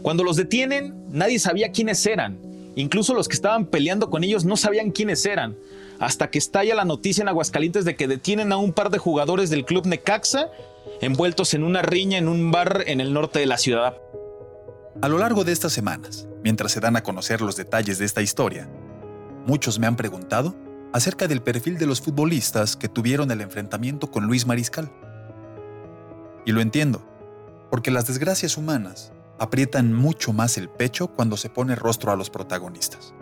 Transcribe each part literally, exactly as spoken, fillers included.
Cuando los detienen, nadie sabía quiénes eran. Incluso los que estaban peleando con ellos no sabían quiénes eran. Hasta que estalla la noticia en Aguascalientes de que detienen a un par de jugadores del club Necaxa envueltos en una riña en un bar en el norte de la ciudad. A lo largo de estas semanas, mientras se dan a conocer los detalles de esta historia, muchos me han preguntado acerca del perfil de los futbolistas que tuvieron el enfrentamiento con Luis Mariscal. Y lo entiendo, porque las desgracias humanas aprietan mucho más el pecho cuando se pone rostro a los protagonistas.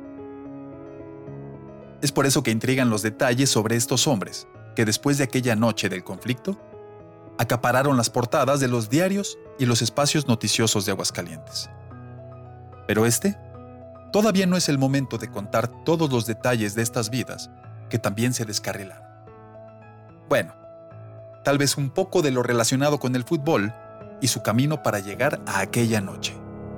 Es por eso que intrigan los detalles sobre estos hombres que después de aquella noche del conflicto acapararon las portadas de los diarios y los espacios noticiosos de Aguascalientes. Pero este todavía no es el momento de contar todos los detalles de estas vidas que también se descarrilaron. Bueno, tal vez un poco de lo relacionado con el fútbol y su camino para llegar a aquella noche.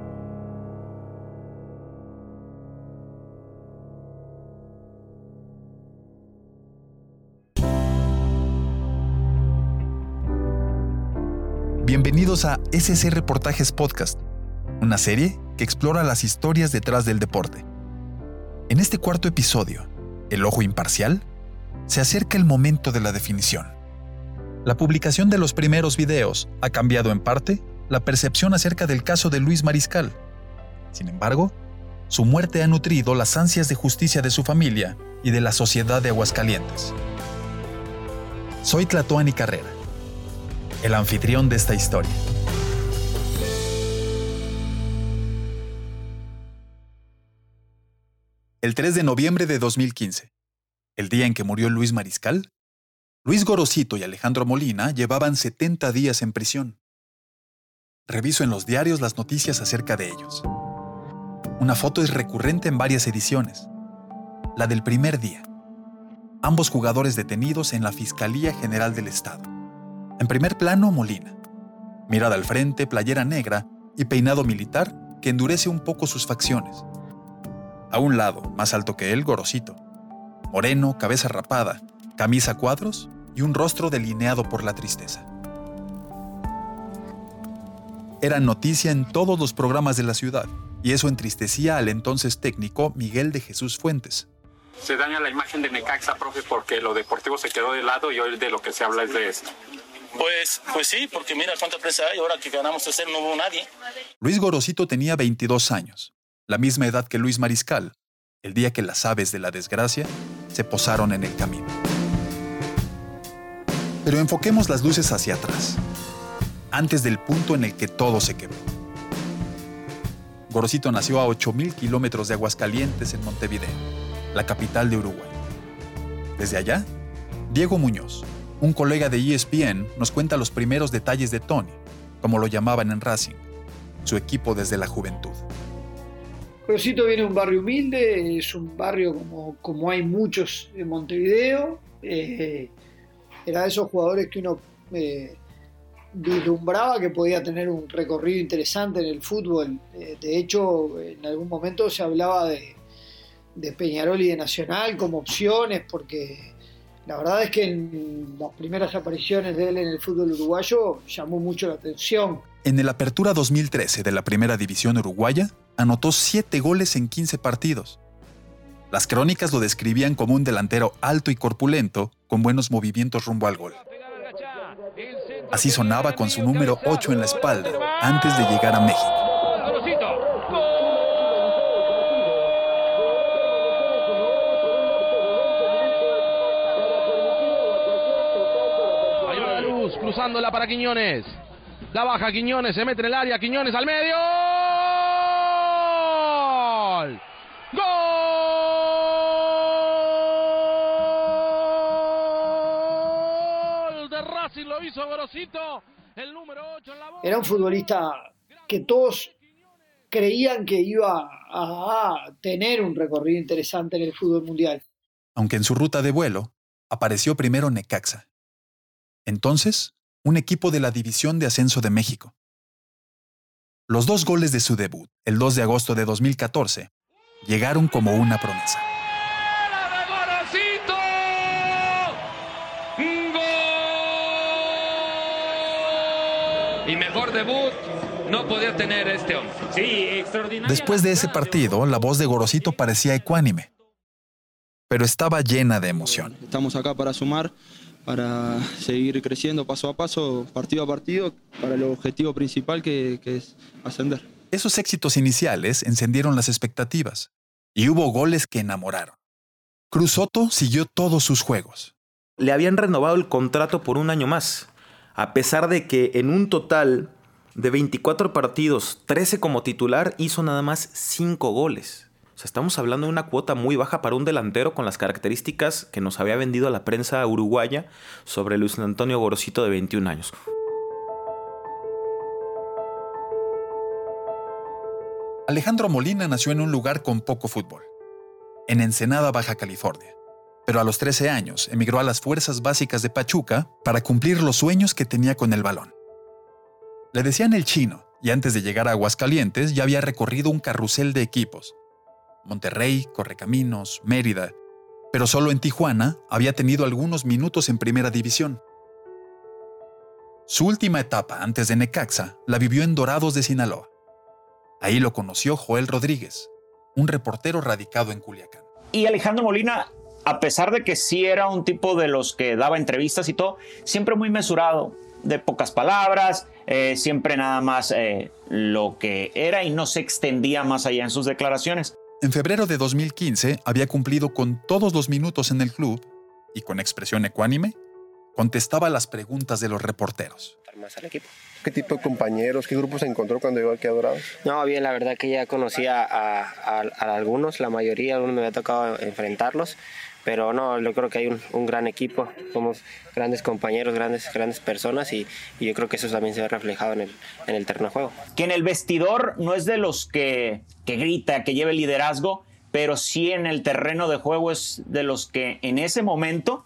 Bienvenidos a S C Reportajes Podcast, una serie que explora las historias detrás del deporte. En este cuarto episodio, El Ojo Imparcial, se acerca el momento de la definición. La publicación de los primeros videos ha cambiado en parte la percepción acerca del caso de Luis Mariscal. Sin embargo, su muerte ha nutrido las ansias de justicia de su familia y de la sociedad de Aguascalientes. Soy Tlatoani Carrera, el anfitrión de esta historia. El tres de noviembre de dos mil quince, el día en que murió Luis Mariscal, Luis Gorosito y Alejandro Molina llevaban setenta días en prisión. Reviso en los diarios las noticias acerca de ellos. Una foto es recurrente en varias ediciones. La del primer día. Ambos jugadores detenidos en la Fiscalía General del Estado. En primer plano, Molina. Mirada al frente, playera negra y peinado militar que endurece un poco sus facciones. A un lado, más alto que él, Gorosito. Moreno, cabeza rapada, camisa a cuadros y un rostro delineado por la tristeza. Era noticia en todos los programas de la ciudad, y eso entristecía al entonces técnico Miguel de Jesús Fuentes. Se daña la imagen de Necaxa, profe, porque lo deportivo se quedó de lado y hoy de lo que se habla es de esto. Pues, pues sí, porque mira cuánta presa hay, ahora que ganamos tercero no hubo nadie. Luis Gorosito tenía veintidós años, la misma edad que Luis Mariscal, el día que las aves de la desgracia se posaron en el camino. Pero enfoquemos las luces hacia atrás, antes del punto en el que todo se quebró. Gorosito nació a ocho mil kilómetros de Aguascalientes, en Montevideo, la capital de Uruguay. Desde allá, Diego Muñoz, un colega de E S P N, nos cuenta los primeros detalles de Tony, como lo llamaban en Racing, su equipo desde la juventud. Gorosito viene de un barrio humilde, es un barrio como, como hay muchos en Montevideo. Eh, era de esos jugadores que uno eh, vislumbraba que podía tener un recorrido interesante en el fútbol. Eh, de hecho, en algún momento se hablaba de, de Peñarol y de Nacional como opciones, porque la verdad es que en las primeras apariciones de él en el fútbol uruguayo llamó mucho la atención. En el Apertura dos mil trece de la Primera División Uruguaya, anotó siete goles en quince partidos. Las crónicas lo describían como un delantero alto y corpulento, con buenos movimientos rumbo al gol. Así sonaba con su número ocho en la espalda, antes de llegar a México. Ahí va la luz, cruzándola para Quiñones. La baja Quiñones, se mete en el área, Quiñones al medio. ¡Gol! ¡Gol! De Racing lo hizo Gorosito, el número ocho en la bola. Era un futbolista que todos creían que iba a tener un recorrido interesante en el fútbol mundial. Aunque en su ruta de vuelo, apareció primero Necaxa. Entonces, un equipo de la División de Ascenso de México. Los dos goles de su debut, el dos de agosto de dos mil catorce, llegaron como una promesa. Y mejor debut no podía tener este hombre. Sí, extraordinario. Después de ese partido, la voz de Gorosito parecía ecuánime, pero estaba llena de emoción. Estamos acá para sumar, para seguir creciendo paso a paso, partido a partido, para el objetivo principal que, que es ascender. Esos éxitos iniciales encendieron las expectativas y hubo goles que enamoraron. Cruz Soto siguió todos sus juegos. Le habían renovado el contrato por un año más, a pesar de que en un total de veinticuatro partidos, trece como titular, hizo nada más cinco goles. O sea, estamos hablando de una cuota muy baja para un delantero con las características que nos había vendido la prensa uruguaya sobre Luis Antonio Gorosito, de veintiún años. Alejandro Molina nació en un lugar con poco fútbol, en Ensenada, Baja California. Pero a los trece años emigró a las Fuerzas Básicas de Pachuca para cumplir los sueños que tenía con el balón. Le decían el Chino, y antes de llegar a Aguascalientes ya había recorrido un carrusel de equipos. Monterrey, Correcaminos, Mérida, pero solo en Tijuana había tenido algunos minutos en Primera División. Su última etapa antes de Necaxa la vivió en Dorados de Sinaloa. Ahí lo conoció Joel Rodríguez, un reportero radicado en Culiacán. Y Alejandro Molina, a pesar de que sí era un tipo de los que daba entrevistas y todo, siempre muy mesurado, de pocas palabras, eh, siempre nada más eh, lo que era y no se extendía más allá en sus declaraciones. En febrero de dos mil quince había cumplido con todos los minutos en el club y con expresión ecuánime contestaba las preguntas de los reporteros. Más al equipo. ¿Qué tipo de compañeros, qué grupos se encontró cuando llegó aquí a Dorados? No, bien, la verdad que ya conocía a, a, a algunos, la mayoría, algunos me había tocado enfrentarlos, pero no, yo creo que hay un, un gran equipo, somos grandes compañeros, grandes, grandes personas y, y yo creo que eso también se ve reflejado en el, en el terreno de juego. Que en el vestidor no es de los que, que grita, que lleva el liderazgo, pero sí en el terreno de juego es de los que en ese momento,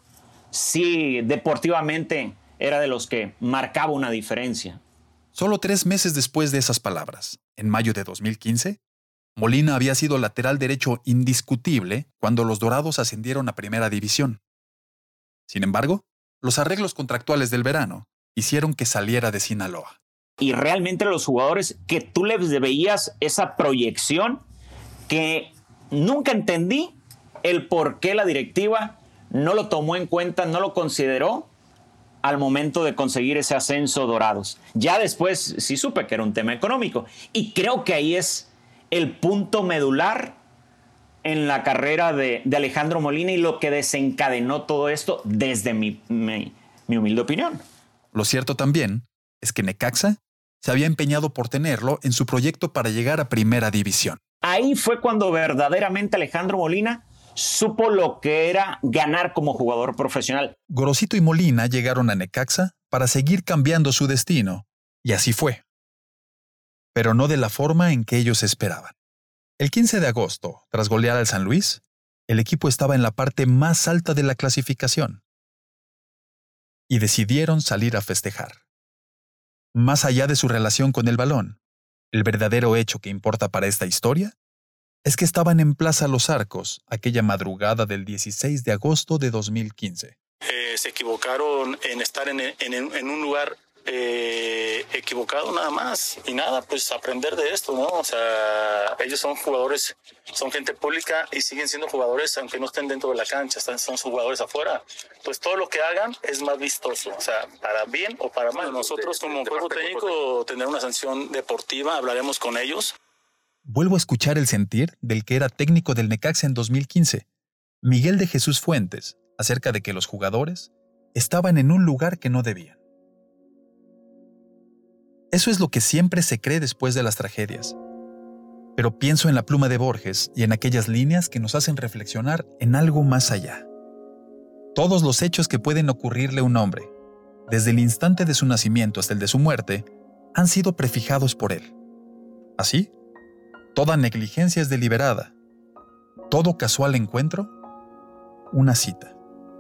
sí, deportivamente, era de los que marcaba una diferencia. Solo tres meses después de esas palabras, en mayo de dos mil quince, Molina había sido lateral derecho indiscutible cuando los Dorados ascendieron a Primera División. Sin embargo, los arreglos contractuales del verano hicieron que saliera de Sinaloa. Y realmente los jugadores que tú les veías esa proyección que nunca entendí el por qué la directiva no lo tomó en cuenta, no lo consideró al momento de conseguir ese ascenso Dorados. Ya después sí supe que era un tema económico y creo que ahí es el punto medular en la carrera de, de Alejandro Molina y lo que desencadenó todo esto desde mi, mi, mi humilde opinión. Lo cierto también es que Necaxa se había empeñado por tenerlo en su proyecto para llegar a Primera División. Ahí fue cuando verdaderamente Alejandro Molina supo lo que era ganar como jugador profesional. Gorosito y Molina llegaron a Necaxa para seguir cambiando su destino, y así fue. Pero no de la forma en que ellos esperaban. El quince de agosto, tras golear al San Luis, el equipo estaba en la parte más alta de la clasificación. Y decidieron salir a festejar. Más allá de su relación con el balón, el verdadero hecho que importa para esta historia es que estaban en Plaza Los Arcos aquella madrugada del dieciséis de agosto de dos mil quince. Eh, se equivocaron en estar en, en, en un lugar eh, equivocado nada más y nada, pues aprender de esto, ¿no? O sea, ellos son jugadores, son gente pública y siguen siendo jugadores aunque no estén dentro de la cancha, están, son jugadores afuera. Pues todo lo que hagan es más vistoso, o sea, para bien o para mal. Nosotros como cuerpo técnico tener una sanción deportiva, hablaremos con ellos. Vuelvo a escuchar el sentir del que era técnico del Necaxa en dos mil quince, Miguel de Jesús Fuentes, acerca de que los jugadores estaban en un lugar que no debían. Eso es lo que siempre se cree después de las tragedias. Pero pienso en la pluma de Borges y en aquellas líneas que nos hacen reflexionar en algo más allá. Todos los hechos que pueden ocurrirle a un hombre, desde el instante de su nacimiento hasta el de su muerte, han sido prefijados por él. Así, toda negligencia es deliberada. Todo casual encuentro, una cita.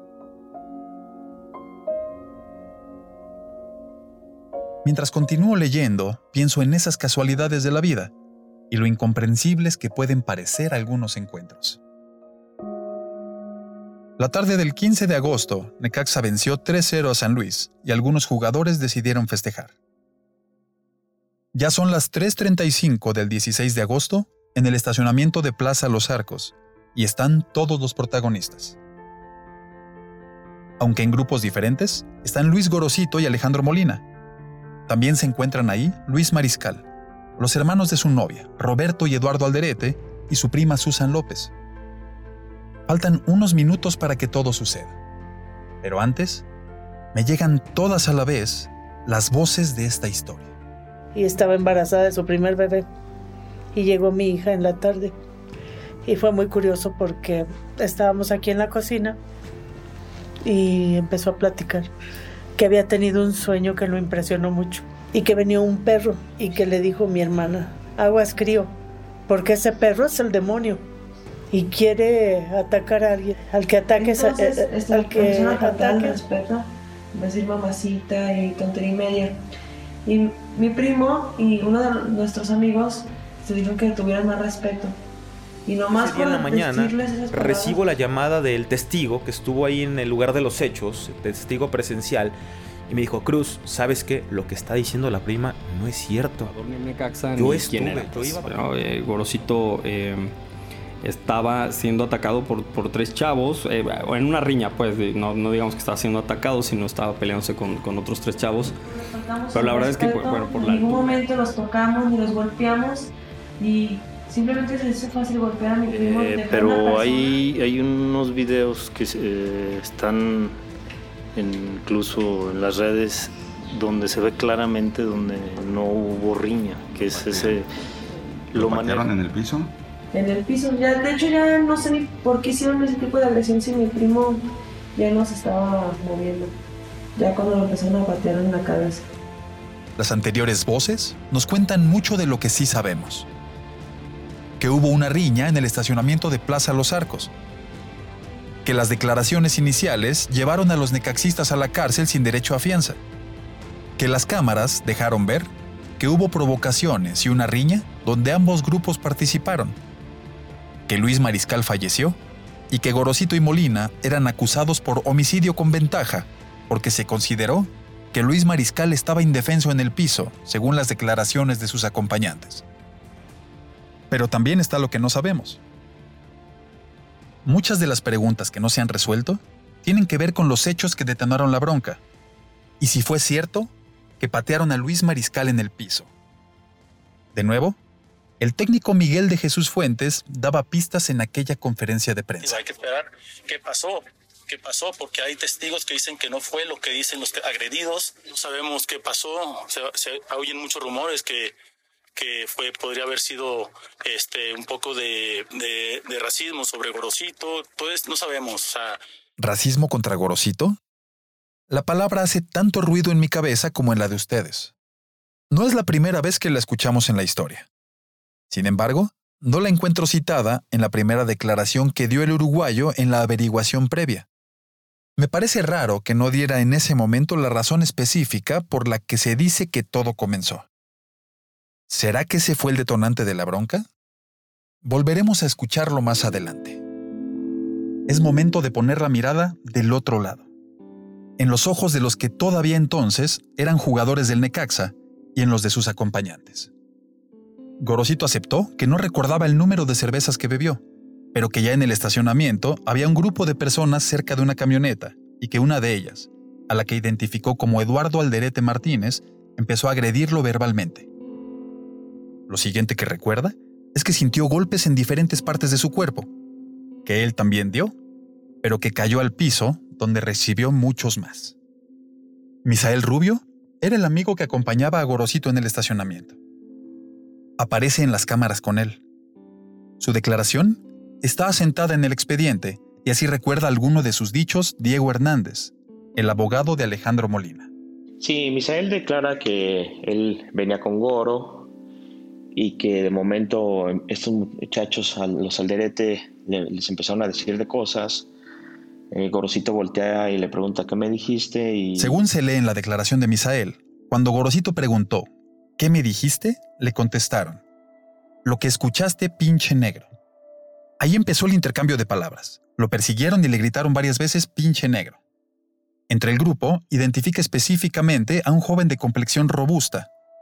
Mientras continúo leyendo, pienso en esas casualidades de la vida y lo incomprensibles que pueden parecer algunos encuentros. La tarde del quince de agosto, Necaxa venció tres cero a San Luis y algunos jugadores decidieron festejar. Ya son las tres treinta y cinco del dieciséis de agosto en el estacionamiento de Plaza Los Arcos y están todos los protagonistas. Aunque en grupos diferentes, están Luis Gorosito y Alejandro Molina. También se encuentran ahí Luis Mariscal, los hermanos de su novia, Roberto y Eduardo Alderete, y su prima Susan López. Faltan unos minutos para que todo suceda. Pero antes, me llegan todas a la vez las voces de esta historia. Y estaba embarazada de su primer bebé. Y llegó mi hija en la tarde. Y fue muy curioso porque estábamos aquí en la cocina y empezó a platicar que había tenido un sueño que lo impresionó mucho y que venía un perro y que le dijo mi hermana, aguas crío, porque ese perro es el demonio y quiere atacar a alguien, al que ataque es Entonces, a, esta al que persona faltaba al ataque. respeto, decir mamacita y tontería y media. Y mi primo y uno de nuestros amigos se dijeron que tuvieran más respeto. Y nomás Ese día en la por mañana decirles esas palabras, recibo la llamada del testigo que estuvo ahí en el lugar de los hechos, el testigo presencial, y me dijo, Cruz, ¿sabes qué? Lo que está diciendo la prima no es cierto. Yo estuve, yo iba... Bueno, eh, Gorosito eh, estaba siendo atacado por, por tres chavos, eh, en una riña, pues, no, no digamos que estaba siendo atacado, sino estaba peleándose con, con otros tres chavos. Pero la verdad es que, bueno, por la en ningún altura. momento los tocamos ni los golpeamos y simplemente se hizo fácil golpear a mi primo. Eh, dejar una pero persona. hay, hay unos videos que eh, están en- incluso en las redes donde se ve claramente donde no hubo riña, que es ese... ¿Lo maneja- patearon en el piso? En el piso, ya, de hecho ya no sé ni por qué hicieron ese tipo de agresión si mi primo ya no se estaba moviendo, ya cuando lo empezaron a patear en la cabeza. Las anteriores voces nos cuentan mucho de lo que sí sabemos. Que hubo una riña en el estacionamiento de Plaza Los Arcos. Que las declaraciones iniciales llevaron a los necaxistas a la cárcel sin derecho a fianza. Que las cámaras dejaron ver que hubo provocaciones y una riña donde ambos grupos participaron. Que Luis Mariscal falleció y que Gorosito y Molina eran acusados por homicidio con ventaja porque se consideró que Luis Mariscal estaba indefenso en el piso, según las declaraciones de sus acompañantes. Pero también está lo que no sabemos. Muchas de las preguntas que no se han resuelto tienen que ver con los hechos que detonaron la bronca, y si fue cierto que patearon a Luis Mariscal en el piso. De nuevo, el técnico Miguel de Jesús Fuentes daba pistas en aquella conferencia de prensa. Hay que esperar qué pasó, qué pasó, porque hay testigos que dicen que no fue lo que dicen los agredidos. No sabemos qué pasó, se, se oyen muchos rumores que, que fue, podría haber sido este, un poco de, de, de racismo sobre Gorosito, pues no sabemos. O sea, ¿Racismo contra Gorosito? La palabra hace tanto ruido en mi cabeza como en la de ustedes. No es la primera vez que la escuchamos en la historia. Sin embargo, no la encuentro citada en la primera declaración que dio el uruguayo en la averiguación previa. Me parece raro que no diera en ese momento la razón específica por la que se dice que todo comenzó. ¿Será que ese fue el detonante de la bronca? Volveremos a escucharlo más adelante. Es momento de poner la mirada del otro lado, en los ojos de los que todavía entonces eran jugadores del Necaxa y en los de sus acompañantes. Gorosito aceptó que no recordaba el número de cervezas que bebió, pero que ya en el estacionamiento había un grupo de personas cerca de una camioneta y que una de ellas, a la que identificó como Eduardo Alderete Martínez, empezó a agredirlo verbalmente. Lo siguiente que recuerda es que sintió golpes en diferentes partes de su cuerpo, que él también dio, pero que cayó al piso donde recibió muchos más. Misael Rubio era el amigo que acompañaba a Gorosito en el estacionamiento. Aparece en las cámaras con él. Su declaración está asentada en el expediente y así recuerda alguno de sus dichos Diego Hernández, el abogado de Alejandro Molina. Sí, Misael declara que él venía con Goro y que de momento estos muchachos, los Alderete, les empezaron a decir de cosas. Eh, Gorosito voltea y le pregunta ¿qué me dijiste? Y... Según se lee en la declaración de Misael, cuando Gorosito preguntó ¿qué me dijiste?, le contestaron: lo que escuchaste, pinche negro. Ahí empezó el intercambio de palabras. Lo persiguieron y le gritaron varias veces pinche negro. Entre el grupo, identifica específicamente a un joven de complexión robusta,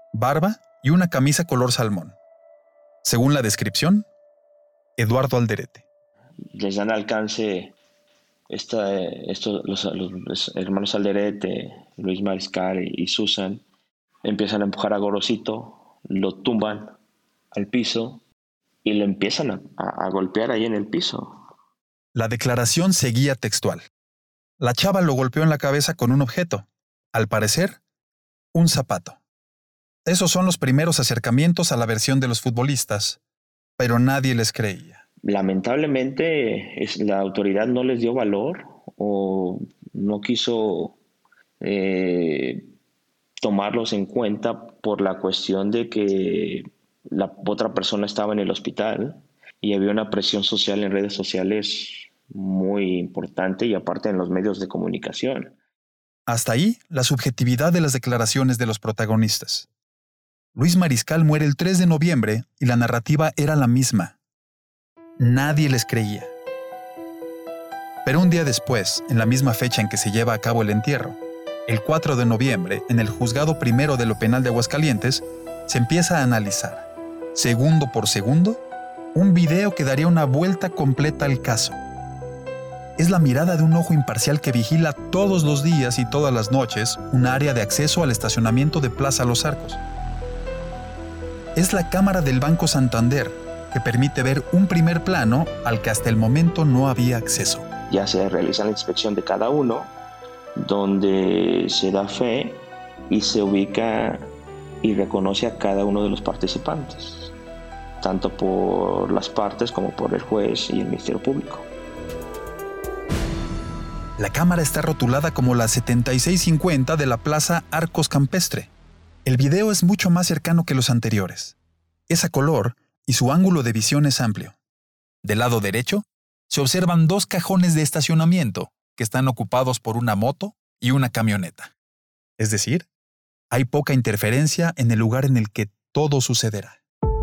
barba y una camisa color salmón. Según la descripción, Eduardo Alderete. Les dan alcance esta, estos, los, los, los hermanos Alderete, Luis Mariscal y, y Susan. Empiezan a empujar a Gorosito, lo tumban al piso y lo empiezan a, a, a golpear ahí en el piso. La declaración seguía textual. La chava lo golpeó en la cabeza con un objeto, al parecer, un zapato. Esos son los primeros acercamientos a la versión de los futbolistas, pero nadie les creía. Lamentablemente, es, la autoridad no les dio valor o no quiso eh, tomarlos en cuenta por la cuestión de que la otra persona estaba en el hospital y había una presión social en redes sociales muy importante y aparte en los medios de comunicación. Hasta ahí la subjetividad de las declaraciones de los protagonistas. Luis Mariscal muere el tres de noviembre y la narrativa era la misma. Nadie les creía. Pero un día después, en la misma fecha en que se lleva a cabo el entierro, el cuatro de noviembre, en el Juzgado Primero de lo Penal de Aguascalientes, se empieza a analizar, segundo por segundo, un video que daría una vuelta completa al caso. Es la mirada de un ojo imparcial que vigila todos los días y todas las noches un área de acceso al estacionamiento de Plaza Los Arcos. Es la cámara del Banco Santander, que permite ver un primer plano al que hasta el momento no había acceso. Ya se realiza la inspección de cada uno, donde se da fe y se ubica y reconoce a cada uno de los participantes, tanto por las partes como por el juez y el Ministerio Público. La cámara está rotulada como la setenta y seis cincuenta de la Plaza Arcos Campestre. El video es mucho más cercano que los anteriores. Es a color y su ángulo de visión es amplio. Del lado derecho, se observan dos cajones de estacionamiento que están ocupados por una moto y una camioneta. Es decir, hay poca interferencia en el lugar en el que todo sucederá.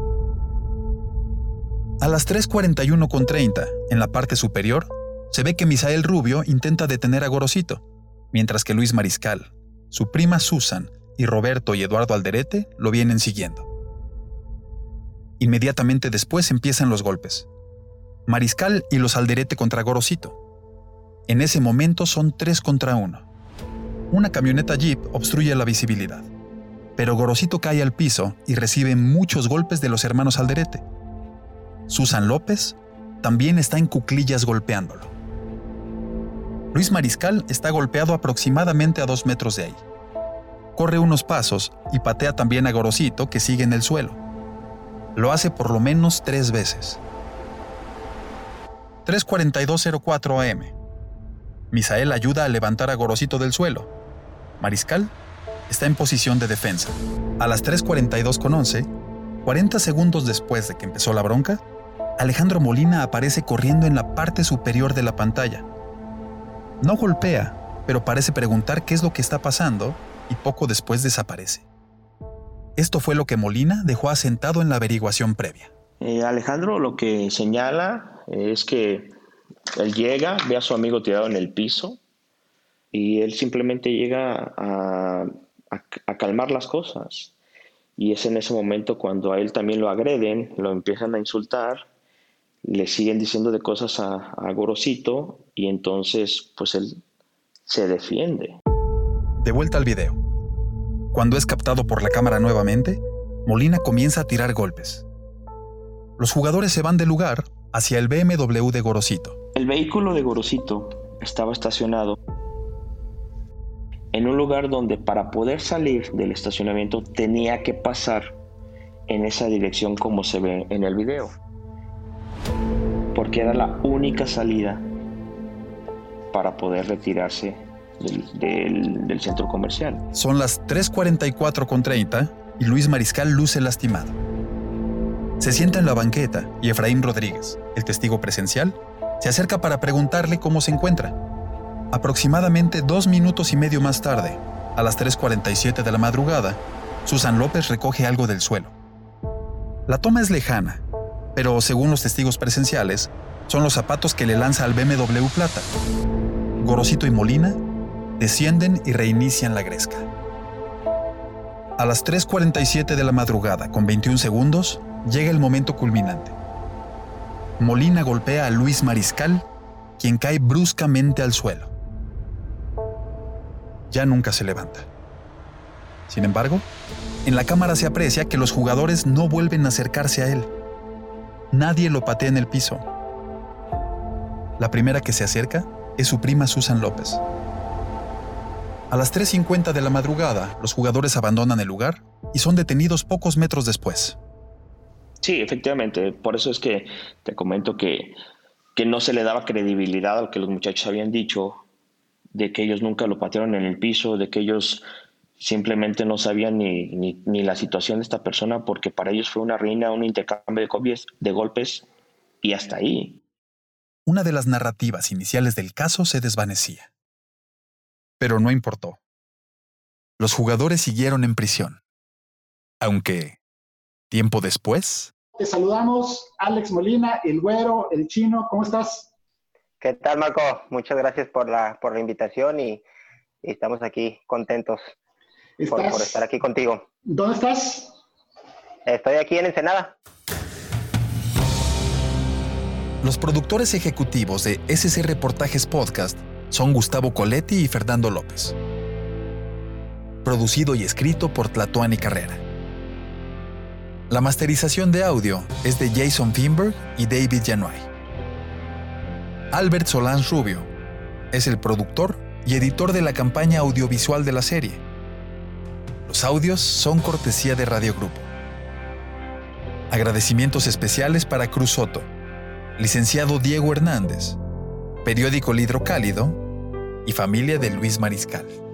A las tres cuarenta y uno con treinta, en la parte superior, se ve que Misael Rubio intenta detener a Gorosito, mientras que Luis Mariscal, su prima Susan y Roberto y Eduardo Alderete lo vienen siguiendo. Inmediatamente después empiezan los golpes. Mariscal y los Alderete contra Gorosito. En ese momento son tres contra uno. Una camioneta Jeep obstruye la visibilidad, pero Gorosito cae al piso y recibe muchos golpes de los hermanos Alderete. Susan López también está en cuclillas golpeándolo. Luis Mariscal está golpeado aproximadamente a dos metros de ahí. Corre unos pasos y patea también a Gorosito, que sigue en el suelo. Lo hace por lo menos tres veces. tres cuarenta y dos cero cuatro a eme. Misael ayuda a levantar a Gorosito del suelo. Mariscal está en posición de defensa. A las tres cuarenta y dos con once, cuarenta segundos después de que empezó la bronca, Alejandro Molina aparece corriendo en la parte superior de la pantalla. No golpea, pero parece preguntar qué es lo que está pasando y poco después desaparece. Esto fue lo que Molina dejó asentado en la averiguación previa. Eh, Alejandro lo que señala es que él llega, ve a su amigo tirado en el piso y él simplemente llega a, a, a calmar las cosas. Y es en ese momento cuando a él también lo agreden, lo empiezan a insultar, le siguen diciendo de cosas a, a Gorosito y entonces pues él se defiende. De vuelta al video. Cuando es captado por la cámara nuevamente, Molina comienza a tirar golpes. Los jugadores se van del lugar hacia el be eme doble u de Gorosito. El vehículo de Gorosito estaba estacionado en un lugar donde para poder salir del estacionamiento tenía que pasar en esa dirección como se ve en el video, porque era la única salida para poder retirarse del, del, del centro comercial. Son las tres cuarenta y cuatro con treinta y Luis Mariscal luce lastimado. Se sienta en la banqueta y Efraín Rodríguez, el testigo presencial, se acerca para preguntarle cómo se encuentra. Aproximadamente dos minutos y medio más tarde, a las tres cuarenta y siete de la madrugada, Susan López recoge algo del suelo. La toma es lejana, pero según los testigos presenciales, son los zapatos que le lanza al be eme doble u Plata. Gorosito y Molina descienden y reinician la gresca. A las tres cuarenta y siete de la madrugada, con veintiún segundos, llega el momento culminante. Molina golpea a Luis Mariscal, quien cae bruscamente al suelo. Ya nunca se levanta. Sin embargo, en la cámara se aprecia que los jugadores no vuelven a acercarse a él. Nadie lo patea en el piso. La primera que se acerca es su prima Susan López. A las tres cincuenta de la madrugada, los jugadores abandonan el lugar y son detenidos pocos metros después. Sí, efectivamente. Por eso es que te comento que, que no se le daba credibilidad a lo que los muchachos habían dicho, de que ellos nunca lo patearon en el piso, de que ellos simplemente no sabían ni, ni, ni la situación de esta persona, porque para ellos fue una riña, un intercambio de golpes, de golpes y hasta ahí. Una de las narrativas iniciales del caso se desvanecía. Pero no importó. Los jugadores siguieron en prisión. Aunque, tiempo después... Te saludamos, Alex Molina, el Güero, el Chino, ¿cómo estás? ¿Qué tal, Marco? Muchas gracias por la, por la invitación y, y estamos aquí contentos por, por estar aquí contigo. ¿Dónde estás? Estoy aquí en Ensenada. Los productores ejecutivos de S C Reportajes Podcast son Gustavo Coletti y Fernando López. Producido y escrito por Tlatuani Carrera. La masterización de audio es de Jason Finberg y David Yanuay. Albert Solans Rubio es el productor y editor de la campaña audiovisual de la serie. Los audios son cortesía de Radio Grupo. Agradecimientos especiales para Cruz Soto, licenciado Diego Hernández, Periódico El Hidrocálido y familia de Luis Mariscal.